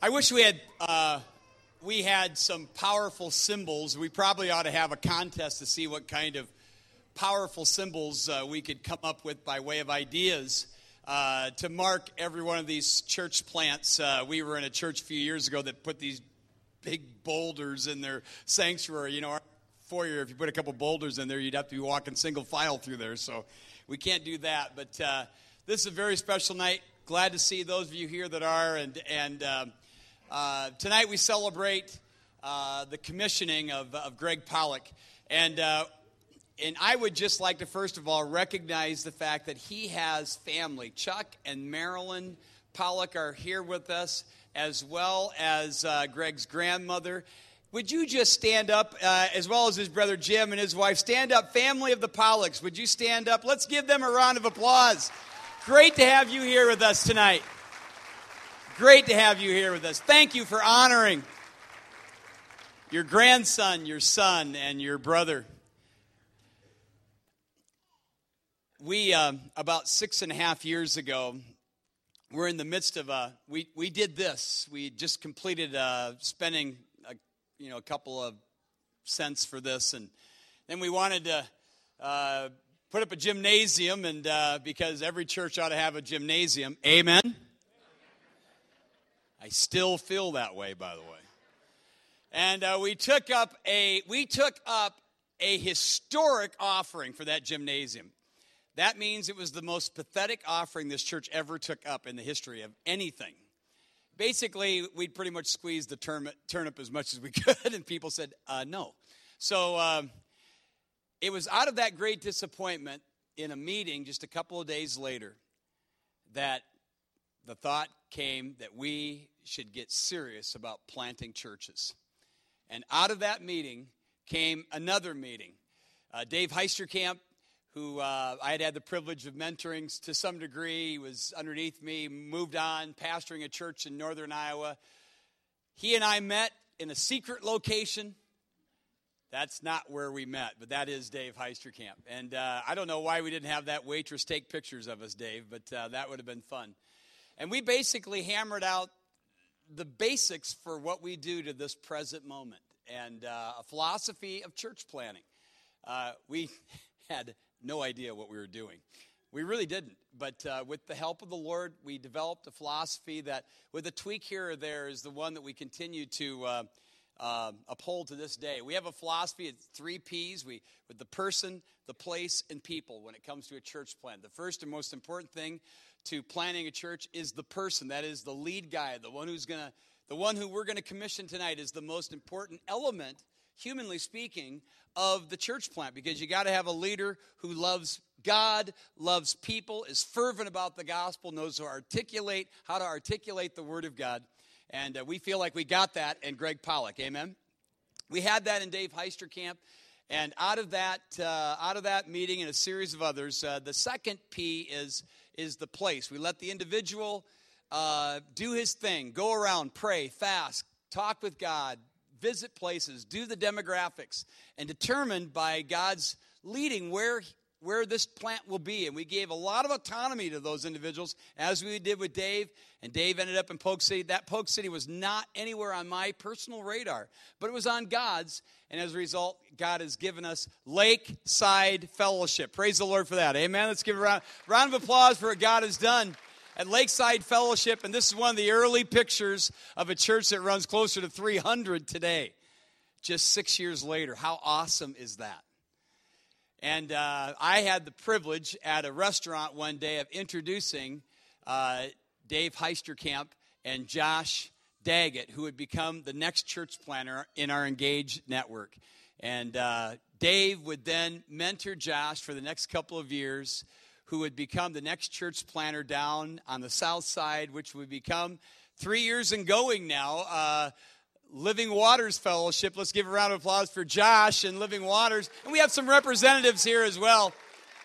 I wish we had some powerful symbols. We probably ought to have a contest to see what kind of powerful symbols we could come up with by way of ideas to mark every one of these church plants. We were in a church a few years ago that put these big boulders in their sanctuary. You know, our foyer, if you put a couple boulders in there, you'd have to be walking single file through there. So we can't do that. But this is a very special night. Glad to see those of you here that are. And tonight we celebrate the commissioning of Greg Pollock. And I would just like to, first of all, recognize the fact that he has family. Chuck and Marilyn Pollock are here with us, as well as Greg's grandmother. Would you just stand up, as well as his brother Jim and his wife? Stand up, family of the Pollocks. Would you stand up? Let's give them a round of applause. Great to have you here with us tonight. Great to have you here with us. Thank you for honoring your grandson, your son, and your brother. We, about 6.5 years ago, we're in the midst of we did this. We just completed spending a couple of cents for this, and then we wanted to put up a gymnasium, and because every church ought to have a gymnasium. Amen? I still feel that way, by the way. And we took up a historic offering for that gymnasium. That means it was the most pathetic offering this church ever took up in the history of anything. Basically, we'd pretty much squeezed the turnip as much as we could, and people said no. So it was out of that great disappointment in a meeting just a couple of days later that the thought came that we should get serious about planting churches. And out of that meeting came another meeting. Dave Heisterkamp, who I had the privilege of mentoring to some degree. He was underneath me, moved on, pastoring a church in northern Iowa. He and I met in a secret location. That's not where we met, but that is Dave Heisterkamp. And I don't know why we didn't have that waitress take pictures of us, Dave, but that would have been fun. And we basically hammered out the basics for what we do to this present moment and a philosophy of church planning. We had no idea what we were doing. We really didn't. But with the help of the Lord, we developed a philosophy that, with a tweak here or there, is the one that we continue to uphold to this day. We have a philosophy of 3 Ps, with the person, the place, and people when it comes to a church plant. The first and most important thing to planning a church is the person. That is the lead guy, the one who we're going to commission tonight is the most important element, humanly speaking, of the church plant, because you got to have a leader who loves God, loves people, is fervent about the gospel, knows how to articulate the word of God. And we feel like we got that in Greg Pollock. Amen. We had that in Dave Heisterkamp, and out of that meeting and a series of others, the second P is the place. We let the individual do his thing, go around, pray, fast, talk with God, visit places, do the demographics, and determine by God's leading where this plant will be. And we gave a lot of autonomy to those individuals, as we did with Dave. And Dave ended up in Polk City. That Polk City was not anywhere on my personal radar, but it was on God's. And as a result, God has given us Lakeside Fellowship. Praise the Lord for that. Amen. Let's give a round of applause for what God has done at Lakeside Fellowship. And this is one of the early pictures of a church that runs closer to 300 today, just 6 years later. How awesome is that? And I had the privilege at a restaurant one day of introducing Dave Heisterkamp and Josh Daggett, who would become the next church planner in our Engage network. And Dave would then mentor Josh for the next couple of years, who would become the next church planner down on the south side, which would become 3 years and going now, Living Waters Fellowship. Let's give a round of applause for Josh and Living Waters. And we have some representatives here as well.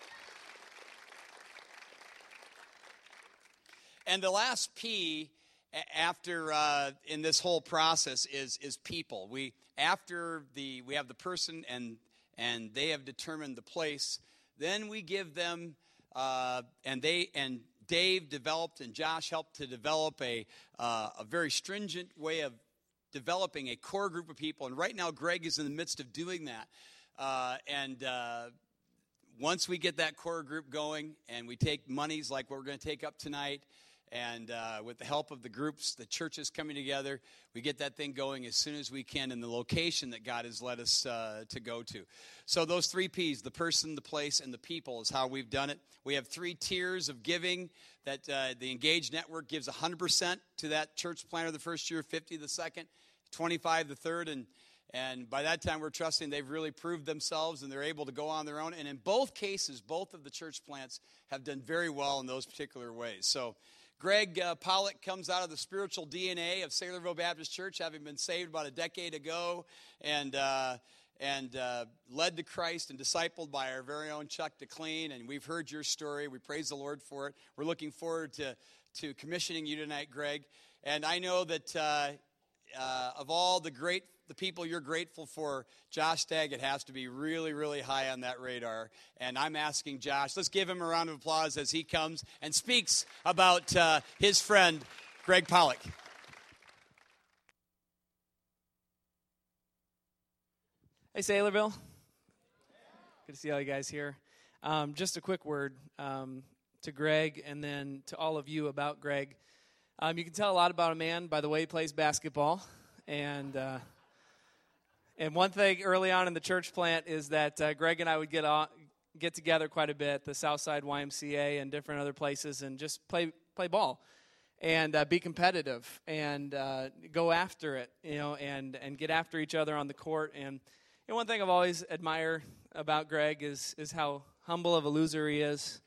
And the last P after in this whole process is people. We have the person and they have determined the place. Then we give them and Dave developed and Josh helped to develop a very stringent way of developing a core group of people. And right now, Greg is in the midst of doing that. Once we get that core group going and we take monies like what we're going to take up tonight, and with the help of the groups, the churches coming together, we get that thing going as soon as we can in the location that God has led us to go to. So those 3 Ps, the person, the place, and the people, is how we've done it. We have 3 tiers of giving that the Engage Network gives 100% to that church planter the first year, 50 the second, 25 the third, and by that time we're trusting they've really proved themselves and they're able to go on their own. And in both cases, both of the church plants have done very well in those particular ways. So Greg Pollock comes out of the spiritual DNA of Saylorville Baptist Church, having been saved about a decade ago and led to Christ and discipled by our very own Chuck DeClean. And we've heard your story. We praise the Lord for it. We're looking forward to commissioning you tonight, Greg. And I know that of all the people you're grateful for, Josh Daggett has to be really, really high on that radar. And I'm asking Josh, let's give him a round of applause as he comes and speaks about his friend, Greg Pollock. Hey, Saylorville. Good to see all you guys here. Just a quick word to Greg and then to all of you about Greg. You can tell a lot about a man by the way he plays basketball. And one thing early on in the church plant is that Greg and I would get together quite a bit, the Southside YMCA and different other places, and just play ball and be competitive and go after it, and get after each other on the court. And one thing I've always admired about Greg is how humble of a loser he is.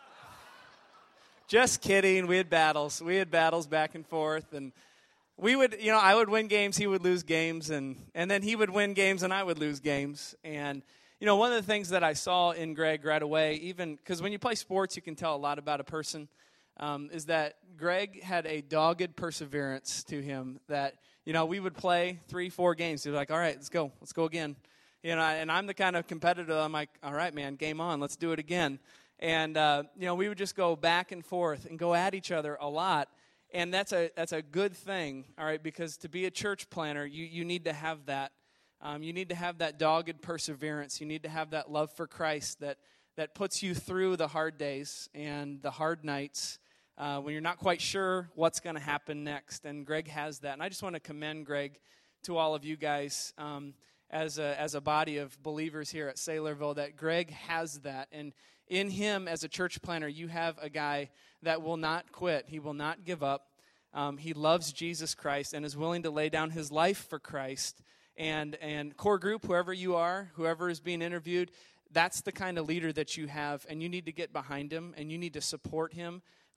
Just kidding. We had battles back and forth, and we would, I would win games, he would lose games, and then he would win games and I would lose games. And, one of the things that I saw in Greg right away, even because when you play sports, you can tell a lot about a person, is that Greg had a dogged perseverance to him that, we would play 3-4 games. He'd be like, all right, let's go again. And I'm the kind of competitor, I'm like, all right, man, game on, let's do it again. And, we would just go back and forth and go at each other a lot. And that's a good thing, all right, because to be a church planter, you need to have that. You need to have that dogged perseverance. You need to have that love for Christ that puts you through the hard days and the hard nights when you're not quite sure what's going to happen next. And Greg has that. And I just want to commend Greg to all of you guys as a body of believers here at Saylorville, that Greg has that. And in him, as a church planter, you have a guy that will not quit. He will not give up. He loves Jesus Christ and is willing to lay down his life for Christ. And core group, whoever you are, whoever is being interviewed, that's the kind of leader that you have, and you need to get behind him, and you need to support him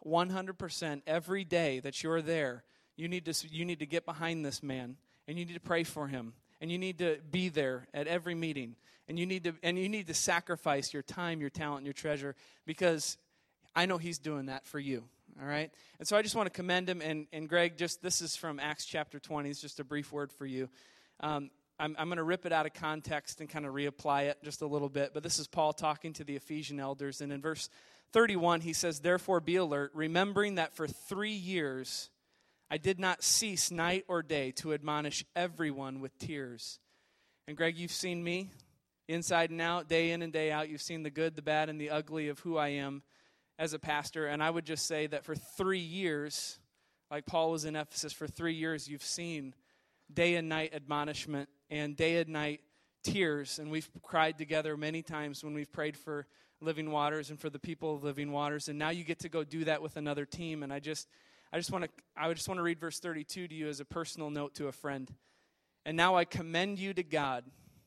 100% every day that you're there. You need to get behind this man, and you need to pray for him, and you need to be there at every meeting. And you need to sacrifice your time, your talent, and your treasure, because I know he's doing that for you, all right? And so I just want to commend him. And Greg, this is from Acts chapter 20. It's just a brief word for you. I'm going to rip it out of context and kind of reapply it just a little bit. But this is Paul talking to the Ephesian elders. And in verse 31, he says, "Therefore be alert, remembering that for 3 years I did not cease night or day to admonish everyone with tears." And Greg, you've seen me inside and out, day in and day out. You've seen the good, the bad, and the ugly of who I am as a pastor. And I would just say that for 3 years, like Paul was in Ephesus, for 3 years you've seen day and night admonishment and day and night tears. And we've cried together many times when we've prayed for Living Waters and for the people of Living Waters. And now you get to go do that with another team. And I just want to read verse 32 to you as a personal note to a friend. "And now I commend you to God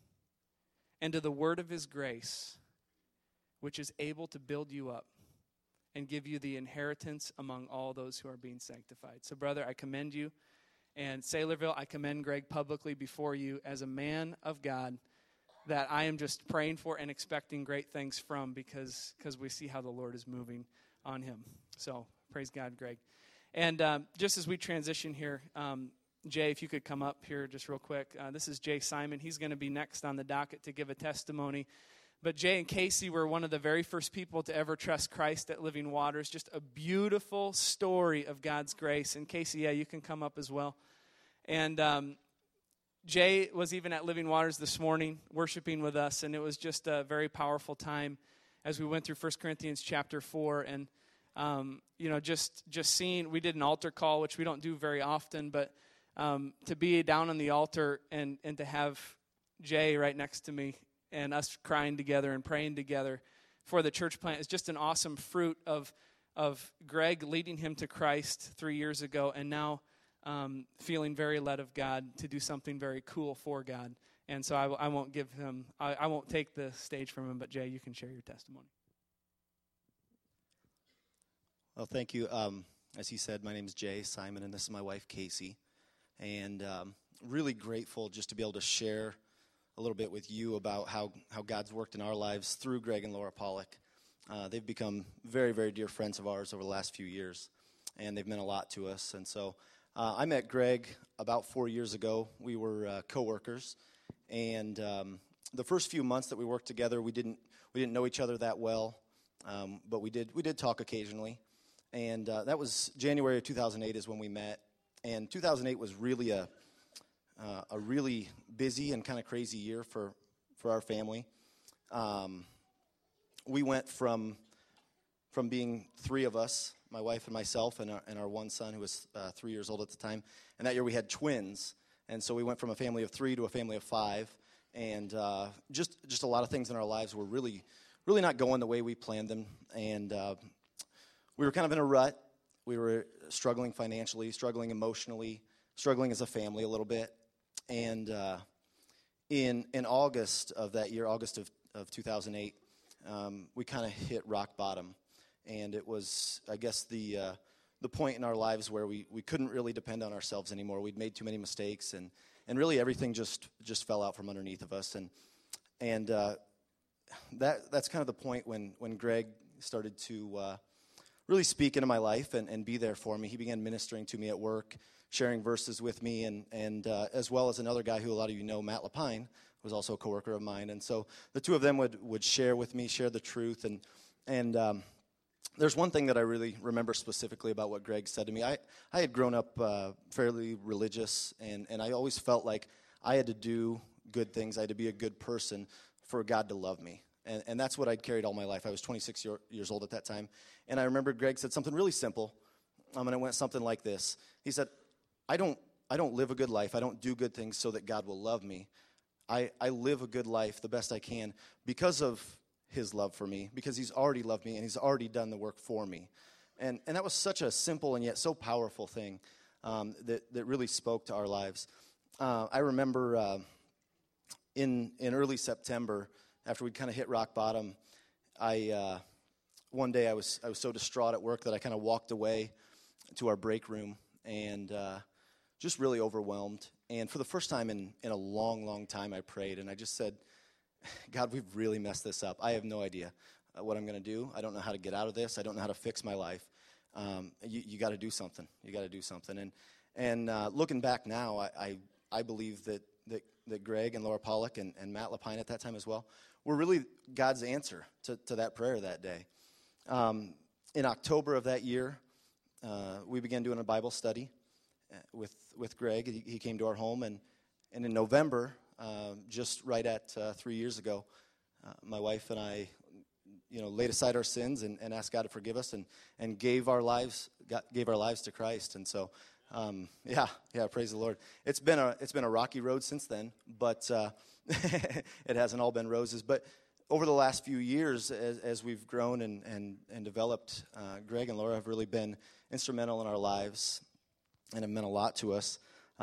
and to the word of his grace, which is able to build you up and give you the inheritance among all those who are being sanctified." So, brother, I commend you. And Saylorville, I commend Greg publicly before you as a man of God that I am just praying for and expecting great things from, because we see how the Lord is moving on him. So, praise God, Greg. And just as we transition here, Jay, if you could come up here just real quick. This is Jay Simon. He's going to be next on the docket to give a testimony. But Jay and Casey were one of the very first people to ever trust Christ at Living Waters. Just a beautiful story of God's grace. And Casey, yeah, you can come up as well. And Jay was even at Living Waters this morning worshiping with us, and it was just a very powerful time as we went through 1 Corinthians chapter 4. And, just seeing, we did an altar call, which we don't do very often, but to be down on the altar and to have Jay right next to me and us crying together and praying together for the church plant is just an awesome fruit of Greg leading him to Christ 3 years ago, and now feeling very led of God to do something very cool for God. And so I won't give him, I won't take the stage from him, but Jay, you can share your testimony. Well, thank you. As he said, my name is Jay Simon, and this is my wife, Casey. And really grateful just to be able to share a little bit with you about how God's worked in our lives through Greg and Laura Pollock. They've become very, very dear friends of ours over the last few years, and they've meant a lot to us. And so I met Greg about 4 years ago. We were co-workers, and the first few months that we worked together, we didn't know each other that well, but we did talk occasionally. And that was January of 2008 is when we met. And 2008 was really a really busy and kind of crazy year for our family. We went from being three of us, my wife and myself, and our one son who was 3 years old at the time. And that year we had twins. And so we went from a family of three to a family of five. And just a lot of things in our lives were really, really not going the way we planned them. And we were kind of in a rut. We were struggling financially, struggling emotionally, struggling as a family a little bit. And in August of that year, August of 2008, we kind of hit rock bottom. And it was, I guess, the point in our lives where we couldn't really depend on ourselves anymore. We'd made too many mistakes, and really everything just fell out from underneath of us. And that's kind of the point when Greg started to really speak into my life and be there for me. He began ministering to me at work, sharing verses with me, and as well as another guy who a lot of you know, Matt Lapine, was also a coworker of mine. And so the two of them would share with me, share the truth. And there's one thing that I really remember specifically about what Greg said to me. I had grown up fairly religious, and I always felt like I had to do good things. I had to be a good person for God to love me. And that's what I'd carried all my life. I was 26 years old at that time. And I remember Greg said something really simple, and it went something like this. He said, I don't live a good life. I don't do good things so that God will love me. I live a good life the best I can because of his love for me, because he's already loved me and he's already done the work for me. And that was such a simple and yet so powerful thing that really spoke to our lives. I remember in early September, after we'd kind of hit rock bottom, one day I was so distraught at work that I kind of walked away to our break room and just really overwhelmed. And for the first time in a long, long time, I prayed, and I just said, God, we've really messed this up. I have no idea what I'm going to do. I don't know how to get out of this. I don't know how to fix my life. You got to do something. You got to do something. And looking back now, I believe that Greg and Laura Pollock and Matt Lapine at that time as well were really God's answer to that prayer that day. In October of that year, we began doing a Bible study with Greg. He came to our home, and in November, just right at 3 years ago, my wife and I, laid aside our sins and asked God to forgive us and gave our lives to Christ. And so, praise the Lord. It's been a rocky road since then, but it hasn't all been roses. But over the last few years, as we've grown and developed, Greg and Laura have really been instrumental in our lives and have meant a lot to us.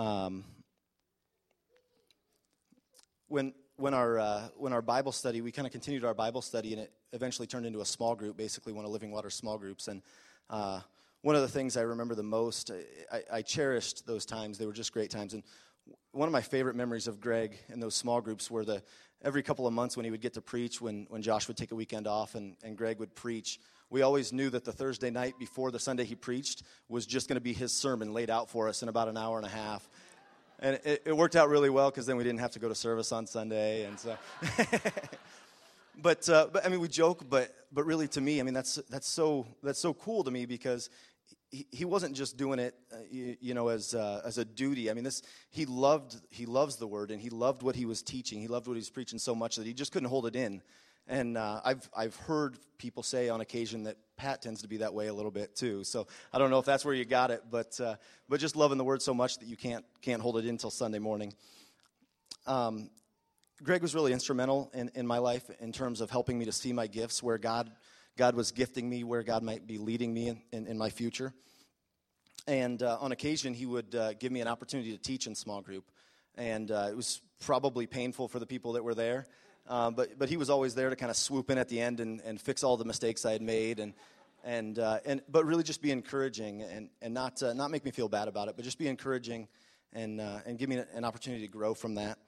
When our Bible study, we kind of continued our Bible study, and it eventually turned into a small group, basically one of Living Water small groups. And one of the things I remember the most, I cherished those times. They were just great times. And one of my favorite memories of Greg in those small groups were every couple of months when he would get to preach, when Josh would take a weekend off and Greg would preach. We always knew that the Thursday night before the Sunday he preached was just going to be his sermon laid out for us in about an hour and a half. And it worked out really well because then we didn't have to go to service on Sunday. And so, but I mean, we joke, but really, to me, I mean, that's so cool to me, because he wasn't just doing it, as a duty. I mean, he loves the word, and he loved what he was teaching. He loved what he was preaching so much that he just couldn't hold it in. And I've heard people say on occasion that Pat tends to be that way a little bit too. So I don't know if that's where you got it, but just loving the word so much that you can't hold it in until Sunday morning. Greg was really instrumental in my life in terms of helping me to see my gifts, where God was gifting me, where God might be leading me in my future. And on occasion, he would give me an opportunity to teach in small group. And it was probably painful for the people that were there. But he was always there to kind of swoop in at the end and fix all the mistakes I had made, but really just be encouraging and not make me feel bad about it, but just be encouraging and give me an opportunity to grow from that.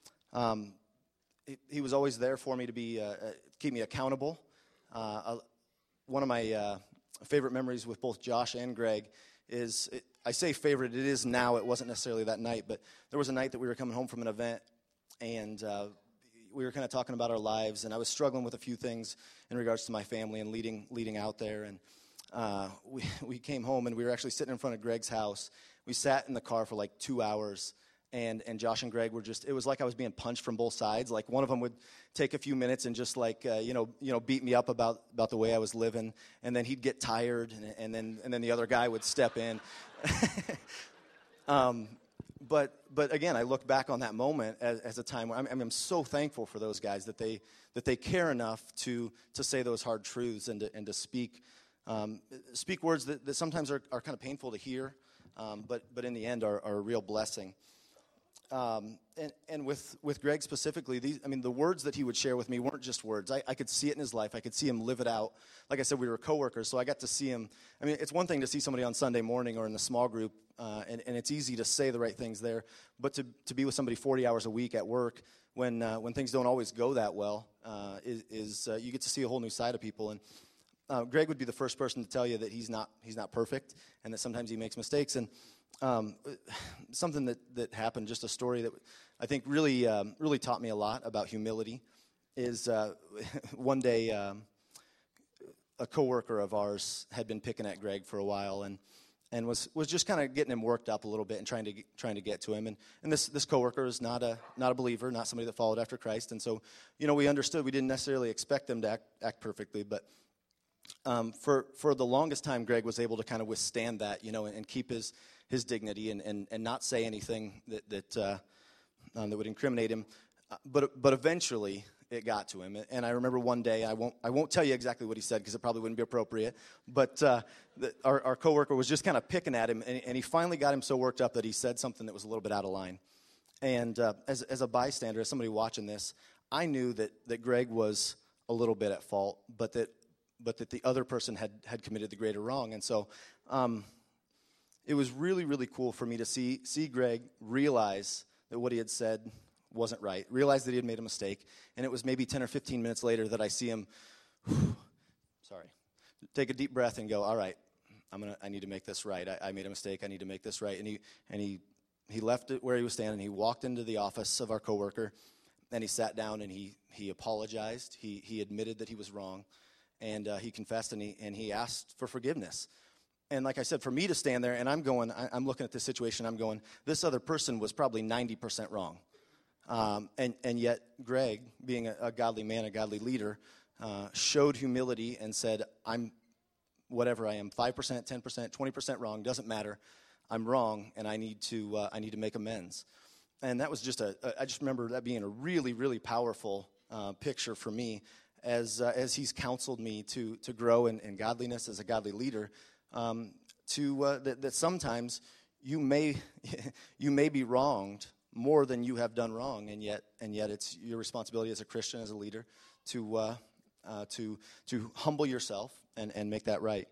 He was always there for me to keep me accountable. One of my favorite memories with both Josh and Greg is, I say favorite, it is now, it wasn't necessarily that night, but there was a night that we were coming home from an event, and we were kind of talking about our lives, and I was struggling with a few things in regards to my family and leading out there, and we came home, and we were actually sitting in front of Greg's house. We sat in the car for like 2 hours, and Josh and Greg were just, it was like I was being punched from both sides. Like, one of them would take a few minutes and just like, beat me up about the way I was living, and then he'd get tired, and then the other guy would step in. But again, I look back on that moment as a time where I'm so thankful for those guys that they care enough to say those hard truths and to speak words that sometimes are kind of painful to hear, but in the end are a real blessing. And with Greg specifically, the words that he would share with me weren't just words. I could see it in his life. I could see him live it out. Like I said, we were coworkers, so I got to see him. I mean, it's one thing to see somebody on Sunday morning or in the small group, and it's easy to say the right things there. But to be with somebody 40 hours a week at work when things don't always go that well, you get to see a whole new side of people. And Greg would be the first person to tell you that he's not perfect, and that sometimes he makes mistakes. And something that happened, just a story that I think really taught me a lot about humility, is one day a coworker of ours had been picking at Greg for a while and was just kind of getting him worked up a little bit and trying to get to him. And this coworker is not a believer, not somebody that followed after Christ. And so, we understood, we didn't necessarily expect them to act perfectly, but for the longest time, Greg was able to kind of withstand that, and keep his dignity and not say anything that would incriminate him. But eventually it got to him. And I remember one day, I won't tell you exactly what he said because it probably wouldn't be appropriate, but our coworker was just kind of picking at him, and he finally got him so worked up that he said something that was a little bit out of line. And as a bystander, as somebody watching this, I knew that Greg was a little bit at fault, but that the other person had committed the greater wrong. And so it was really, really cool for me to see Greg realize that what he had said wasn't right, realize that he had made a mistake, and it was maybe 10 or 15 minutes later that I see him, take a deep breath and go, all right, I need to make this right. I made a mistake. I need to make this right. And he left it where he was standing. He walked into the office of our coworker, and he sat down, and he apologized. He admitted that he was wrong, and he confessed, and he asked for forgiveness. And like I said, for me to stand there, and I'm looking at this situation, I'm going, this other person was probably 90% wrong. And yet Greg, being a godly man, a godly leader, showed humility and said, I'm whatever I am, 5%, 10%, 20% wrong, doesn't matter. I'm wrong, and I need to make amends. And that was just I just remember that being a really, really powerful picture for me as he's counseled me to grow in godliness as a godly leader. That sometimes you may be wronged more than you have done wrong, and yet it's your responsibility as a Christian, as a leader, to humble yourself and make that right.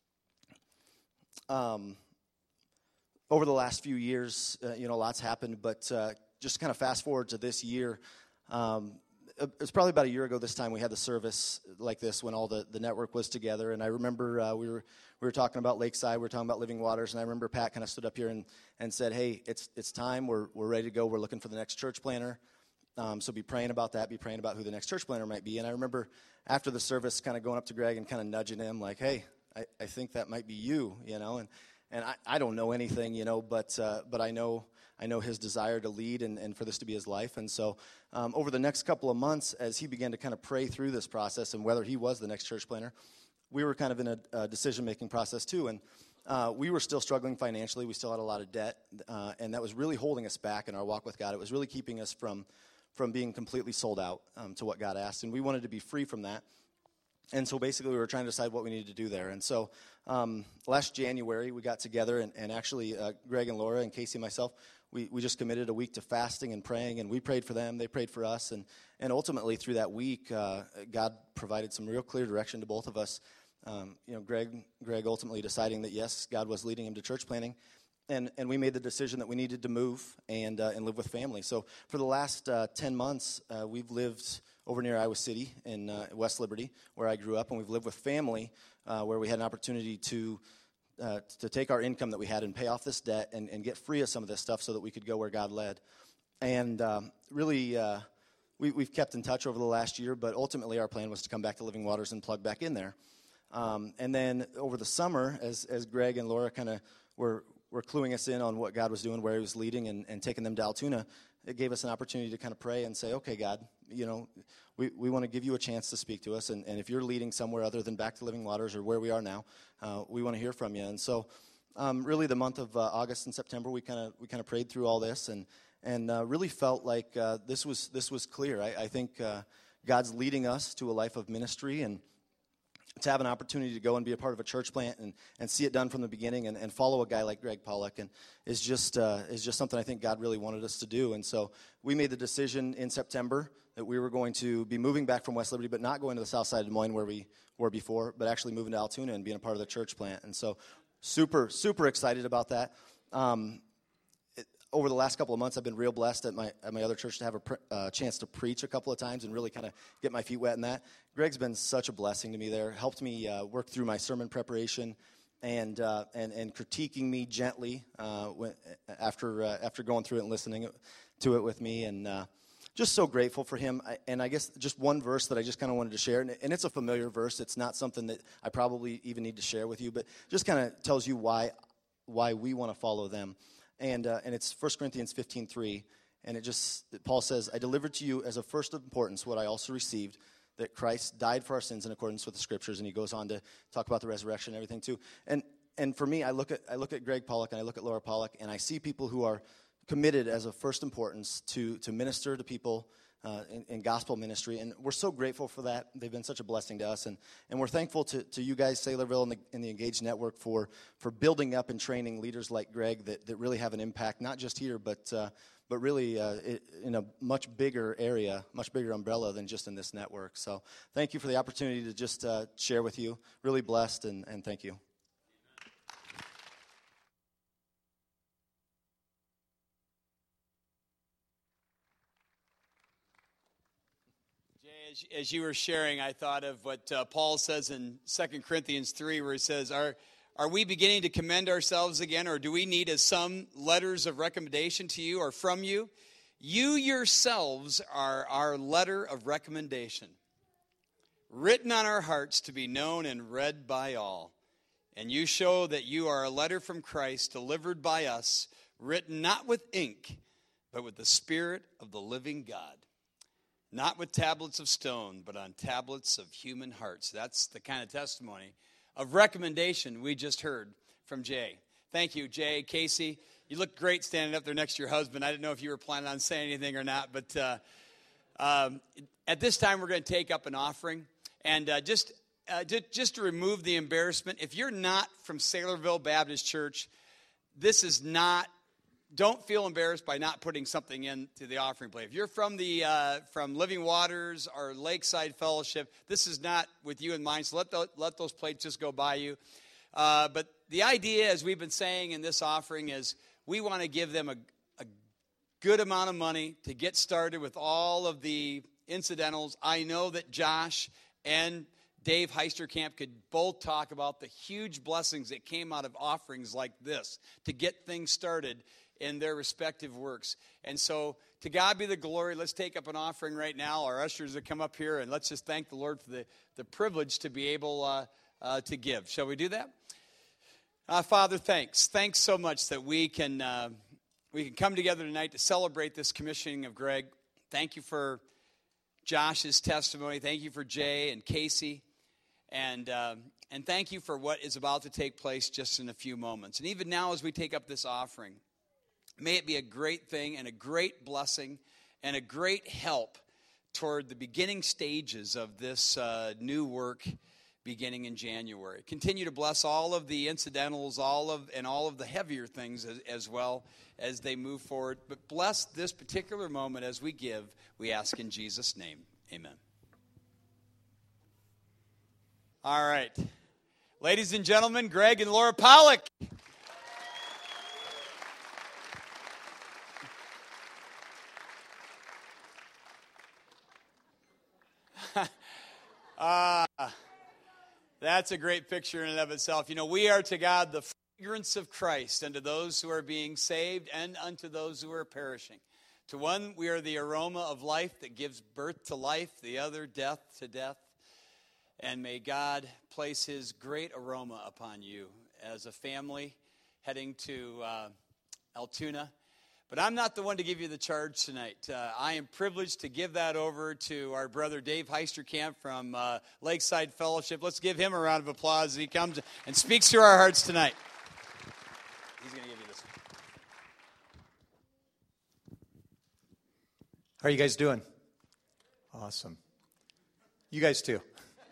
Over the last few years, lots happened, but just kind of fast forward to this year. It was probably about a year ago this time we had the service like this when all the network was together, and I remember we were talking about Lakeside, we were talking about Living Waters, and I remember Pat kind of stood up here and said, hey, it's time, we're ready to go, we're looking for the next church planner, So be praying about that, be praying about who the next church planter might be. And I remember after the service kind of going up to Greg and kind of nudging him like, hey, I think that might be you, And I don't know anything, but I know his desire to lead and for this to be his life. And so over the next couple of months, as he began to kind of pray through this process and whether he was the next church planter, we were kind of in a decision-making process too. And we were still struggling financially. We still had a lot of debt, and that was really holding us back in our walk with God. It was really keeping us from being completely sold out to what God asked, and we wanted to be free from that. And so basically we were trying to decide what we needed to do there. And so last January we got together, and actually Greg and Laura and Casey and myself, we just committed a week to fasting and praying, and we prayed for them, they prayed for us, and ultimately through that week God provided some real clear direction to both of us. Greg ultimately deciding that yes, God was leading him to church planting, and we made the decision that we needed to move and live with family. So for the last 10 months, we've lived over near Iowa City in West Liberty, where I grew up, and we've lived with family, where we had an opportunity to take our income that we had and pay off this debt and get free of some of this stuff so that we could go where God led. And really, we've kept in touch over the last year, but ultimately our plan was to come back to Living Waters and plug back in there. And then over the summer, as Greg and Laura kind of were cluing us in on what God was doing, where he was leading, and taking them to Altoona, it gave us an opportunity to kind of pray and say, okay, God, we want to give you a chance to speak to us, and if you're leading somewhere other than back to Living Waters or where we are now, we want to hear from you. And so really the month of August and September, we kind of prayed through all this and really felt like this was clear. I think God's leading us to a life of ministry, and to have an opportunity to go and be a part of a church plant and see it done from the beginning and follow a guy like Greg Pollock and is just something I think God really wanted us to do. And so we made the decision in September that we were going to be moving back from West Liberty, but not going to the south side of Des Moines where we were before, but actually moving to Altoona and being a part of the church plant. And so super, super excited about that. Over the last couple of months, I've been real blessed at my other church to have a chance to preach a couple of times and really kind of get my feet wet in that. Greg's been such a blessing to me there, helped me work through my sermon preparation and critiquing me gently after going through it and listening to it with me, and just so grateful for him. And I guess just one verse that I just kind of wanted to share, and it's a familiar verse. It's not something that I probably even need to share with you, but just kind of tells you why we want to follow them. And it's 1 Corinthians 15:3, and Paul says, I delivered to you as of first importance what I also received, that Christ died for our sins in accordance with the Scriptures, and he goes on to talk about the resurrection and everything too. And for me, I look at Greg Pollock and I look at Laura Pollock, and I see people who are committed as of first importance to minister to people in gospel ministry, and we're so grateful for that. They've been such a blessing to us, and we're thankful to you guys, Saylorville and the Engage Network, for building up and training leaders like Greg that really have an impact, not just here, but really in a much bigger area, much bigger umbrella than just in this network. So thank you for the opportunity to just share with you. Really blessed, and thank you. As you were sharing, I thought of what Paul says in 2 Corinthians 3, where he says, are we beginning to commend ourselves again, or do we need some letters of recommendation to you or from you? You yourselves are our letter of recommendation, written on our hearts to be known and read by all. And you show that you are a letter from Christ, delivered by us, written not with ink, but with the Spirit of the living God. Not with tablets of stone, but on tablets of human hearts. That's the kind of testimony of recommendation we just heard from Jay. Thank you, Jay, Casey. You look great standing up there next to your husband. I didn't know if you were planning on saying anything or not, but at this time we're going to take up an offering. And just to remove the embarrassment, if you're not from Saylorville Baptist Church, this is not. Don't feel embarrassed by not putting something into the offering plate. If you're from from Living Waters or Lakeside Fellowship, this is not with you in mind, so let those plates just go by you. But the idea, as we've been saying in this offering, is we want to give them a good amount of money to get started with all of the incidentals. I know that Josh and Dave Heisterkamp could both talk about the huge blessings that came out of offerings like this to get things started in their respective works. And so, to God be the glory. Let's take up an offering right now. Our ushers will come up here, and let's just thank the Lord for the privilege to be able to give. Shall we do that? Father, thanks. Thanks so much that we can come together tonight to celebrate this commissioning of Greg. Thank you for Josh's testimony. Thank you for Jay and Casey. And thank you for what is about to take place just in a few moments. And even now as we take up this offering, may it be a great thing and a great blessing and a great help toward the beginning stages of this new work beginning in January. Continue to bless all of the incidentals, all of the heavier things as well as they move forward. But bless this particular moment as we give, we ask in Jesus' name. Amen. All right. Ladies and gentlemen, Greg and Laura Pollock. That's a great picture in and of itself. You know, we are to God the fragrance of Christ unto those who are being saved and unto those who are perishing. To one, we are the aroma of life that gives birth to life, the other, death to death. And may God place his great aroma upon you as a family heading to Altoona. But I'm not the one to give you the charge tonight. I am privileged to give that over to our brother Dave Heisterkamp from Lakeside Fellowship. Let's give him a round of applause as he comes and speaks to our hearts tonight. He's going to give you this. How are you guys doing? Awesome. You guys too.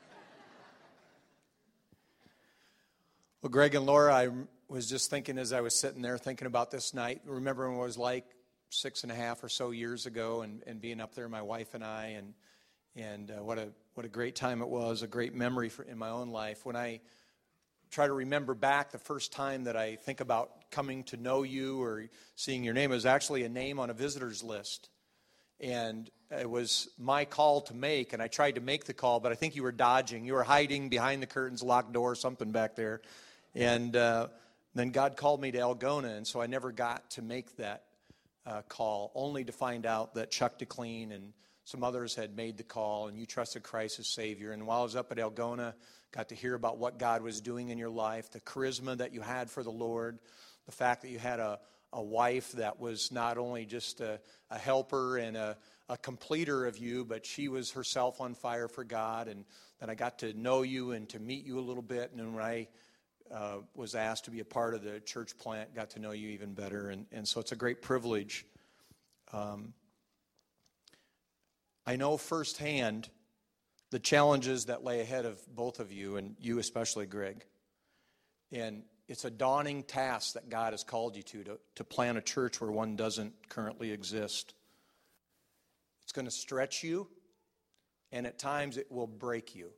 Well, Greg and Laura, I was just thinking as I was sitting there thinking about this night, remembering what it was like 6.5 or so years ago and being up there, my wife and I, and what a great time it was, a great memory in my own life. When I try to remember back the first time that I think about coming to know you or seeing your name, it was actually a name on a visitor's list. And it was my call to make, and I tried to make the call, but I think you were dodging. You were hiding behind the curtains, locked door, something back there. And then God called me to Algona, and so I never got to make that call, only to find out that Chuck DeClean and some others had made the call, and you trusted Christ as Savior. And while I was up at Algona, got to hear about what God was doing in your life, the charisma that you had for the Lord, the fact that you had a wife that was not only just a helper and a completer of you, but she was herself on fire for God. And then I got to know you and to meet you a little bit. And then when I was asked to be a part of the church plant, got to know you even better. And so it's a great privilege. I know firsthand the challenges that lay ahead of both of you, and you especially, Greg. And it's a daunting task that God has called you to plant a church where one doesn't currently exist. It's going to stretch you, and at times it will break you.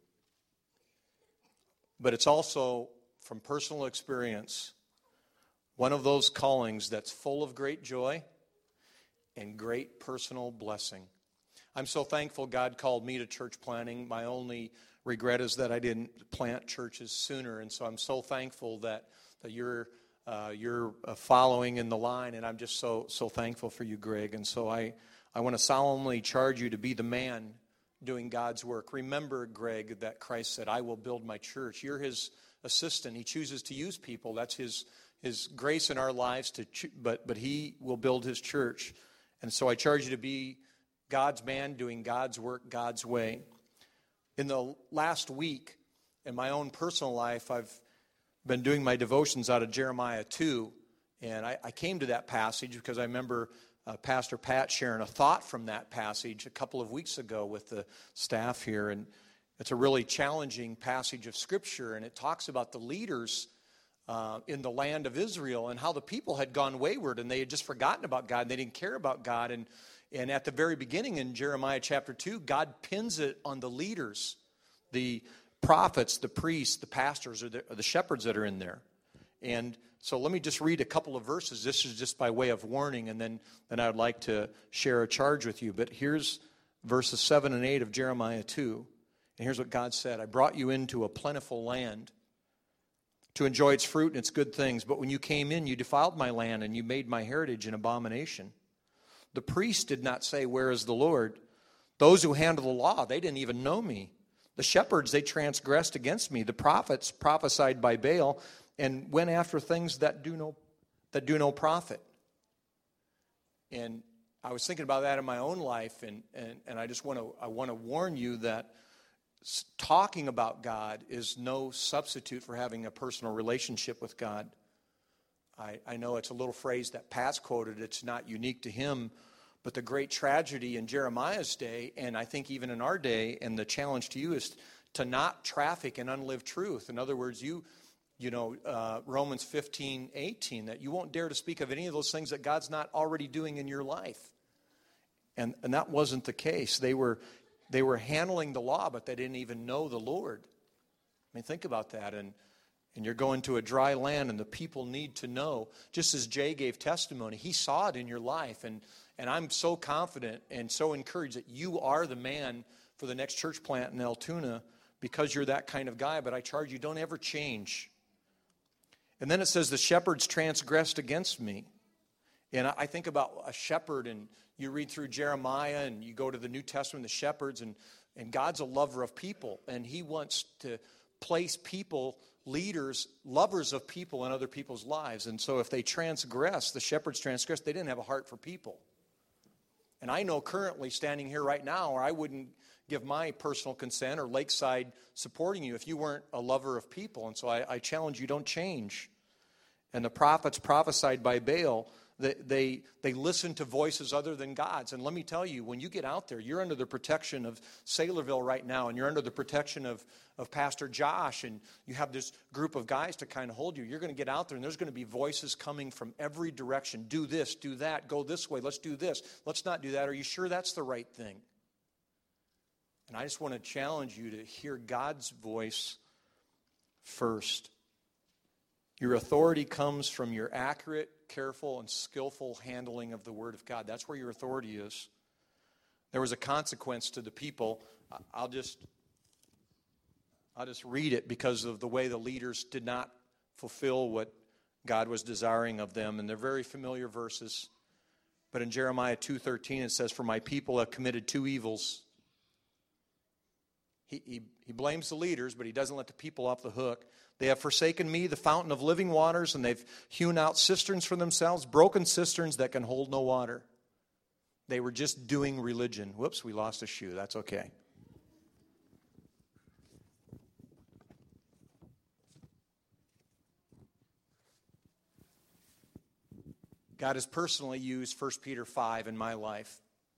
But it's also, from personal experience, one of those callings that's full of great joy and great personal blessing. I'm so thankful God called me to church planting. My only regret is that I didn't plant churches sooner, and so I'm so thankful that you're following in the line, and I'm just so thankful for you, Greg. And so I want to solemnly charge you to be the man doing God's work. Remember, Greg, that Christ said, "I will build my church." You're his assistant. He chooses to use people. That's his grace in our lives. But he will build his church. And so I charge you to be God's man doing God's work God's way. In the last week, in my own personal life, I've been doing my devotions out of Jeremiah 2. And I came to that passage because I remember Pastor Pat sharing a thought from that passage a couple of weeks ago with the staff here. And it's a really challenging passage of Scripture, and it talks about the leaders in the land of Israel and how the people had gone wayward, and they had just forgotten about God, and they didn't care about God. And at the very beginning in Jeremiah chapter 2, God pins it on the leaders, the prophets, the priests, the pastors, or the shepherds that are in there. And so let me just read a couple of verses. This is just by way of warning, and then I would like to share a charge with you. But here's verses 7 and 8 of Jeremiah 2. And here's what God said: I brought you into a plentiful land to enjoy its fruit and its good things. But when you came in, you defiled my land, and you made my heritage an abomination. The priests did not say, where is the Lord? Those who handle the law, they didn't even know me. The shepherds, they transgressed against me. The prophets prophesied by Baal and went after things that do no profit. And I was thinking about that in my own life, and I just want to warn you that talking about God is no substitute for having a personal relationship with God. I know it's a little phrase that Pat's quoted. It's not unique to him, but the great tragedy in Jeremiah's day, and I think even in our day, and the challenge to you is to not traffic in unlived truth. In other words, Romans 15:18, that you won't dare to speak of any of those things that God's not already doing in your life. And that wasn't the case. They were handling the law, but they didn't even know the Lord. I mean, think about that. And you're going to a dry land, and the people need to know. Just as Jay gave testimony, he saw it in your life. And I'm so confident and so encouraged that you are the man for the next church plant in Altoona because you're that kind of guy. But I charge you, don't ever change. And then it says, the shepherds transgressed against me. And I think about a shepherd, and you read through Jeremiah, and you go to the New Testament, the shepherds, and God's a lover of people. And he wants to place people, leaders, lovers of people in other people's lives. And so if they transgress, the shepherds transgress, they didn't have a heart for people. And I know currently, standing here right now, or I wouldn't give my personal consent or Lakeside supporting you if you weren't a lover of people. And so I challenge you, don't change. And the prophets prophesied by Baal. They listen to voices other than God's. And let me tell you, when you get out there, you're under the protection of Saylorville right now, and you're under the protection of Pastor Josh, and you have this group of guys to kind of hold you. You're going to get out there, and there's going to be voices coming from every direction. Do this, do that, go this way, let's do this, let's not do that. Are you sure that's the right thing? And I just want to challenge you to hear God's voice first. Your authority comes from your accurate, careful, and skillful handling of the Word of God. That's where your authority is. There was a consequence to the people. I'll just read it because of the way the leaders did not fulfill what God was desiring of them. And they're very familiar verses. But in Jeremiah 2:13 it says, for my people have committed two evils. He blames the leaders, but he doesn't let the people off the hook. They have forsaken me, the fountain of living waters, and they've hewn out cisterns for themselves, broken cisterns that can hold no water. They were just doing religion. Whoops, we lost a shoe. That's okay. God has personally used 1 Peter 5 in my life.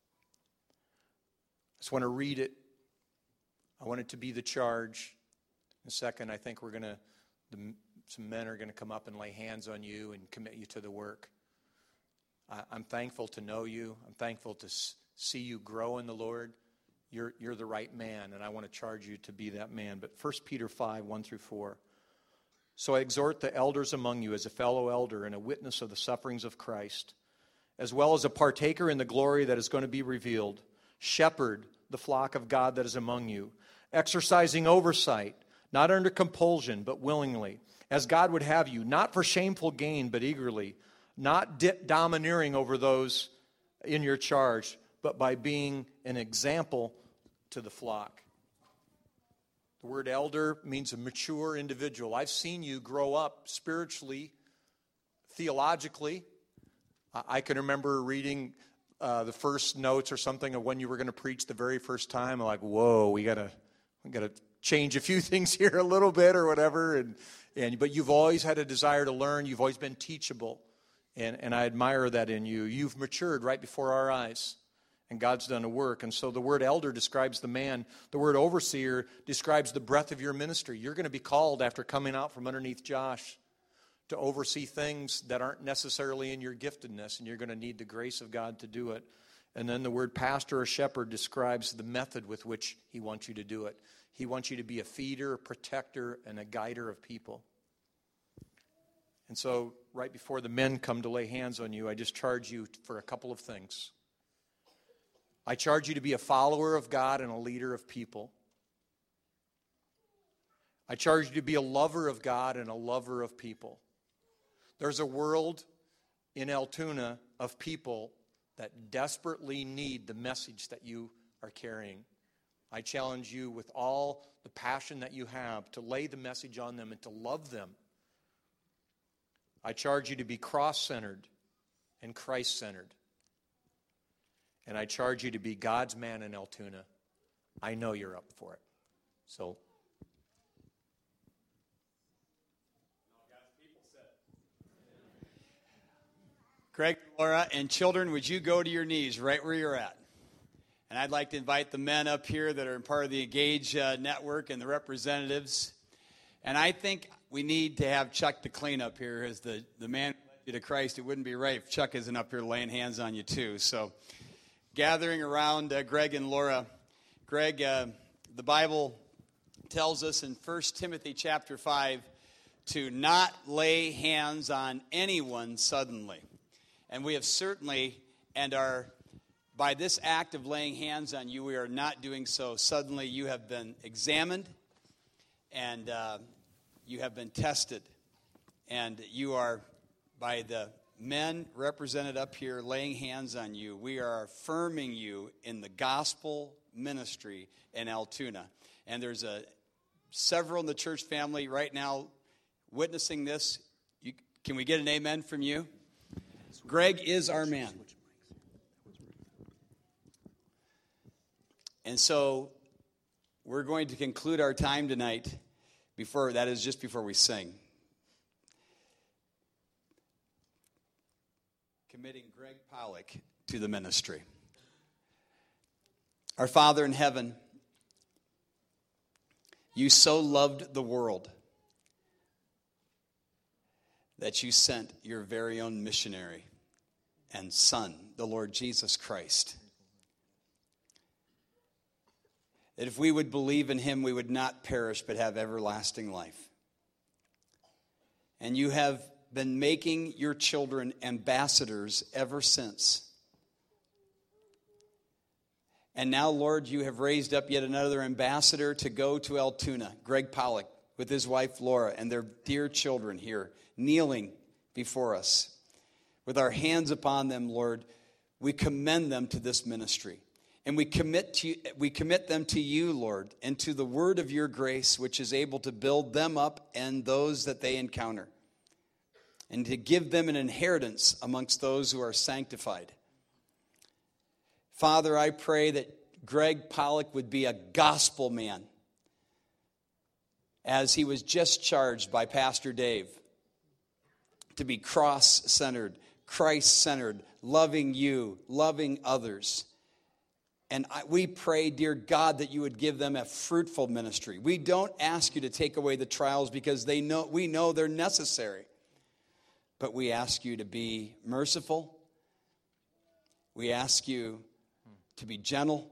I just want to read it. I want it to be the charge. In a second, I think some men are going to come up and lay hands on you and commit you to the work. I'm thankful to know you. I'm thankful to see you grow in the Lord. You're the right man, and I want to charge you to be that man. But 1 Peter 5, 1-4. So I exhort the elders among you as a fellow elder and a witness of the sufferings of Christ, as well as a partaker in the glory that is going to be revealed. Shepherd the flock of God that is among you, exercising oversight, not under compulsion, but willingly, as God would have you, not for shameful gain, but eagerly, not domineering over those in your charge, but by being an example to the flock. The word elder means a mature individual. I've seen you grow up spiritually, theologically. I can remember reading the first notes or something of when you were going to preach the very first time. I'm like, whoa, we got to change a few things here a little bit or whatever. But you've always had a desire to learn. You've always been teachable. And I admire that in you. You've matured right before our eyes. And God's done a work. And so the word elder describes the man. The word overseer describes the breadth of your ministry. You're going to be called after coming out from underneath Josh to oversee things that aren't necessarily in your giftedness. And you're going to need the grace of God to do it. And then the word pastor or shepherd describes the method with which he wants you to do it. He wants you to be a feeder, a protector, and a guider of people. And so right before the men come to lay hands on you, I just charge you for a couple of things. I charge you to be a follower of God and a leader of people. I charge you to be a lover of God and a lover of people. There's a world in Altoona of people that desperately need the message that you are carrying. I challenge you with all the passion that you have to lay the message on them and to love them. I charge you to be cross-centered and Christ-centered. And I charge you to be God's man in Altoona. I know you're up for it. So, Greg, Laura, and children, would you go to your knees right where you're at? And I'd like to invite the men up here that are part of the Engage network and the representatives. And I think we need to have Chuck the clean up here as the man who led you to Christ. It wouldn't be right if Chuck isn't up here laying hands on you too. So gathering around Greg and Laura. Greg, the Bible tells us in 1 Timothy chapter 5 to not lay hands on anyone suddenly. And we have certainly, and are, by this act of laying hands on you, we are not doing so suddenly. You have been examined, and you have been tested. And you are, by the men represented up here, laying hands on you. We are affirming you in the gospel ministry in Altoona. And there's several in the church family right now witnessing this. Can we get an amen from you? Greg is our man. And so we're going to conclude our time tonight just before we sing. Committing Greg Pollock to the ministry. Our Father in heaven, you so loved the world that you sent your very own missionary and son, the Lord Jesus Christ. That if we would believe in him, we would not perish but have everlasting life. And you have been making your children ambassadors ever since. And now, Lord, you have raised up yet another ambassador to go to Altoona, Greg Pollock, with his wife Laura and their dear children here, kneeling before us. With our hands upon them, Lord, we commend them to this ministry. And we commit them to you, Lord, and to the word of your grace, which is able to build them up and those that they encounter, and to give them an inheritance amongst those who are sanctified. Father, I pray that Greg Pollock would be a gospel man, as he was just charged by Pastor Dave to be cross-centered, Christ-centered, loving you, loving others. And we pray, dear God, that you would give them a fruitful ministry. We don't ask you to take away the trials because we know they're necessary. But we ask you to be merciful. We ask you to be gentle.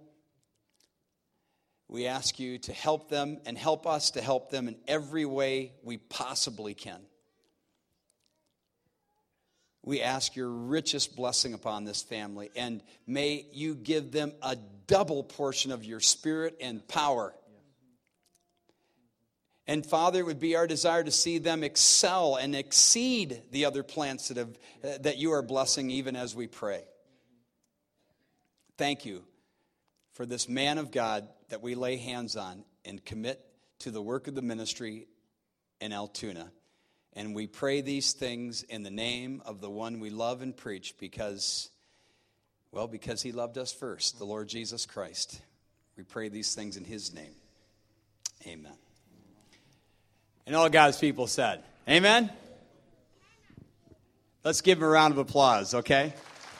We ask you to help them and help us to help them in every way we possibly can. We ask your richest blessing upon this family, and may you give them a double portion of your spirit and power. And Father, it would be our desire to see them excel and exceed the other plants that you are blessing even as we pray. Thank you for this man of God that we lay hands on and commit to the work of the ministry in Altoona. And we pray these things in the name of the one we love and preach because he loved us first, the Lord Jesus Christ. We pray these things in his name. Amen. And all God's people said, amen? Let's give him a round of applause, okay?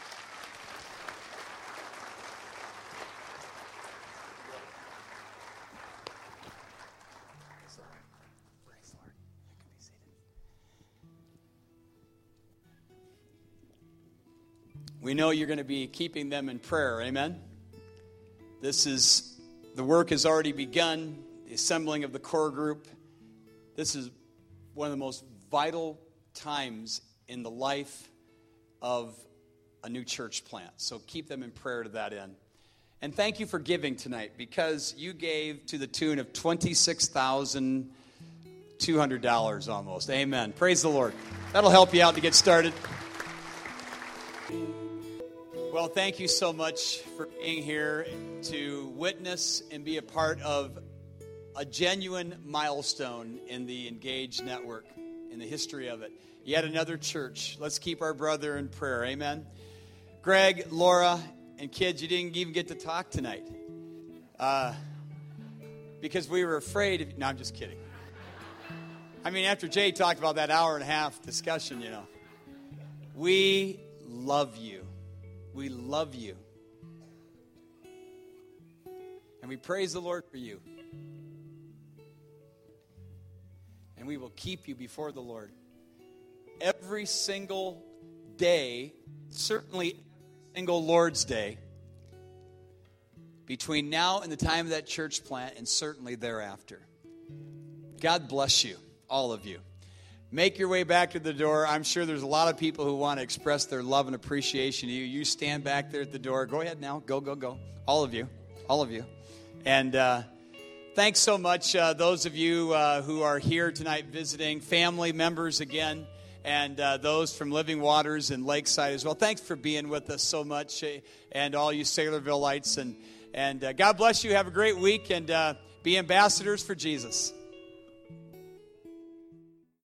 We know you're going to be keeping them in prayer, amen? The work has already begun, the assembling of the core group. This is one of the most vital times in the life of a new church plant. So keep them in prayer to that end. And thank you for giving tonight, because you gave to the tune of $26,000 $200 almost. Amen. Praise the Lord. That'll help you out to get started. Well, thank you so much for being here to witness and be a part of a genuine milestone in the Engage Network, in the history of it. Yet another church. Let's keep our brother in prayer. Amen. Greg, Laura, and kids, you didn't even get to talk tonight. Because we were afraid of... No, I'm just kidding. I mean, after Jay talked about that hour and a half discussion, you know. We love you. We love you. And we praise the Lord for you. And we will keep you before the Lord every single day, certainly every single Lord's Day, between now and the time of that church plant, and certainly thereafter. God bless you, all of you. Make your way back to the door. I'm sure there's a lot of people who want to express their love and appreciation to you. You stand back there at the door. Go ahead now. Go, go, go. All of you. All of you. And thanks so much, those of you who are here tonight visiting, family members again, and those from Living Waters and Lakeside as well. Thanks for being with us so much, and all you Saylorvilleites. And God bless you. Have a great week, and be ambassadors for Jesus.